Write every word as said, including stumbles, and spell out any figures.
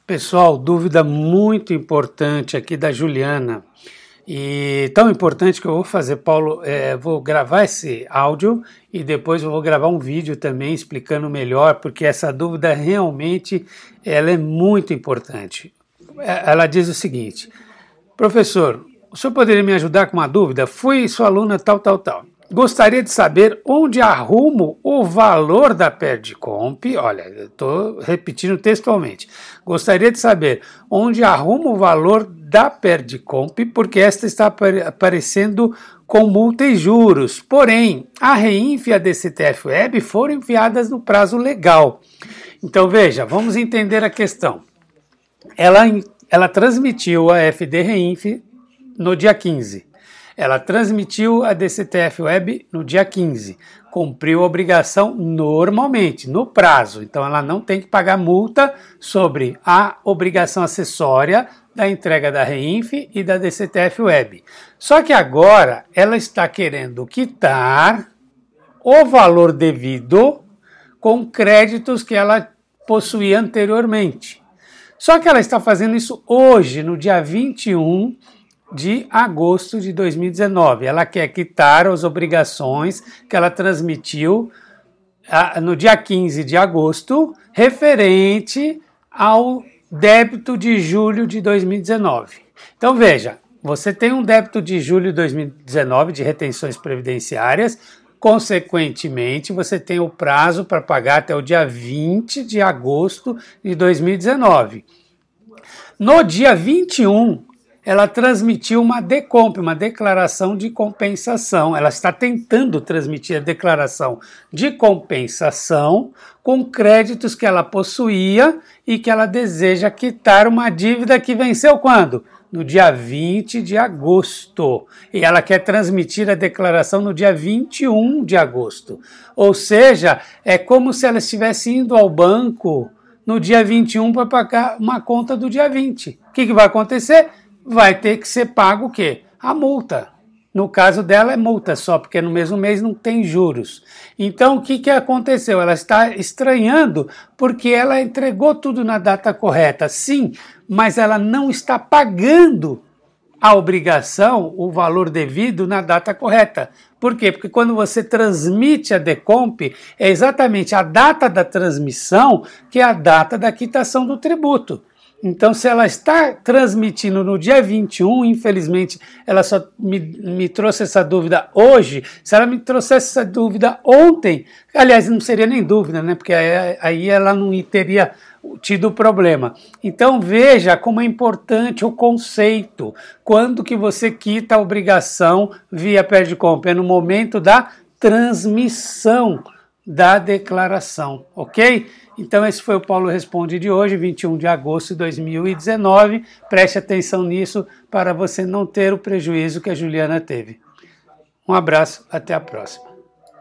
Pessoal, dúvida muito importante aqui da Juliana, e tão importante que eu vou fazer, Paulo, é, vou gravar esse áudio e depois eu vou gravar um vídeo também explicando melhor, porque essa dúvida realmente ela é muito importante. Ela diz o seguinte: professor, o senhor poderia me ajudar com uma dúvida? Fui sua aluna tal, tal, tal. Gostaria de saber onde arrumo o valor da Perdicomp. Olha, eu estou repetindo textualmente. Gostaria de saber onde arrumo o valor da Perdicomp, porque esta está aparecendo com multa e juros. Porém, a Reinf e a D C T F Web foram enviadas no prazo legal. Então, veja, vamos entender a questão. Ela, ela transmitiu a F D Reinf no dia quinze. Ela transmitiu a D C T F Web no dia quinze, cumpriu a obrigação normalmente, no prazo, então ela não tem que pagar multa sobre a obrigação acessória da entrega da Reinf e da D C T F Web. Só que agora ela está querendo quitar o valor devido com créditos que ela possuía anteriormente. Só que ela está fazendo isso hoje, no dia vinte e um de agosto de dois mil e dezenove. Ela quer quitar as obrigações que ela transmitiu ah, no dia quinze de agosto, referente ao débito de julho de dois mil e dezenove. Então veja, você tem um débito de julho de dois mil e dezenove de retenções previdenciárias, consequentemente você tem o prazo para pagar até o dia vinte de agosto de dois mil e dezenove. No dia vinte e um, ela transmitiu uma DECOMP, uma declaração de compensação. Ela está tentando transmitir a declaração de compensação com créditos que ela possuía e que ela deseja quitar uma dívida que venceu quando? No dia vinte de agosto. E ela quer transmitir a declaração no dia vinte e um de agosto. Ou seja, é como se ela estivesse indo ao banco no dia vinte e um para pagar uma conta do dia vinte. O que, que vai acontecer? Vai ter que ser pago o quê? A multa. No caso dela é multa só, porque no mesmo mês não tem juros. Então o que, que aconteceu? Ela está estranhando porque ela entregou tudo na data correta, sim, mas ela não está pagando a obrigação, o valor devido na data correta. Por quê? Porque quando você transmite a DECOMP, é exatamente a data da transmissão que é a data da quitação do tributo. Então, se ela está transmitindo no dia vinte e um, infelizmente, ela só me, me trouxe essa dúvida hoje. Se ela me trouxesse essa dúvida ontem, aliás, não seria nem dúvida, né? Porque aí, aí ela não teria tido problema. Então, veja como é importante o conceito. Quando que você quita a obrigação via Perdicomp? É no momento da transmissão da declaração, ok? Então esse foi o Paulo Responde de hoje, vinte e um de agosto de dois mil e dezenove. Preste atenção nisso para você não ter o prejuízo que a Juliana teve. Um abraço, até a próxima.